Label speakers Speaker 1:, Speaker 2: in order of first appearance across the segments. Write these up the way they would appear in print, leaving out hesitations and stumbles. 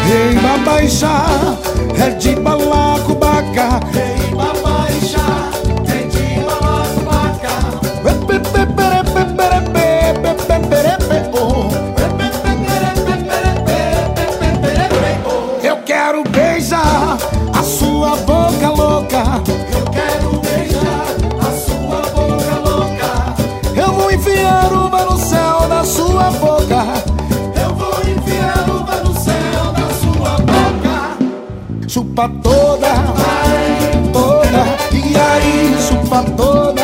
Speaker 1: Ei, babaixa, é de balacobaca.
Speaker 2: Ei, babaixa, é de balacobaca.
Speaker 1: Eu quero beijar a sua boca louca.
Speaker 2: Eu quero beijar a sua boca louca.
Speaker 1: Eu vou enfiar uma no céu da sua boca.
Speaker 2: Eu vou enfiar uma no céu da sua boca.
Speaker 1: Chupa toda, toda, e aí chupa toda.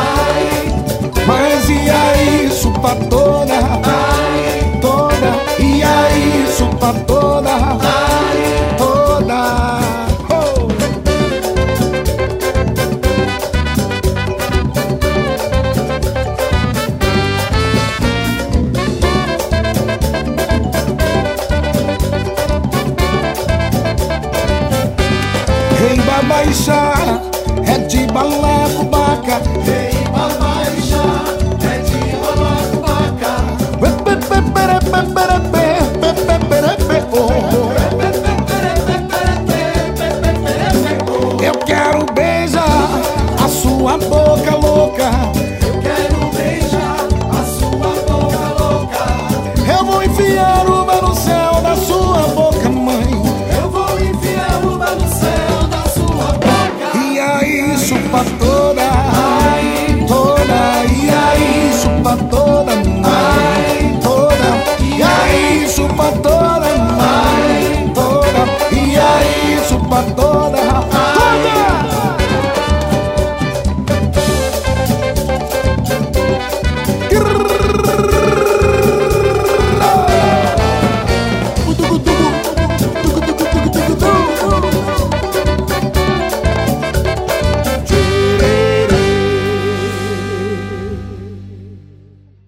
Speaker 1: Mas e aí chupa toda, toda, e aí chupa toda.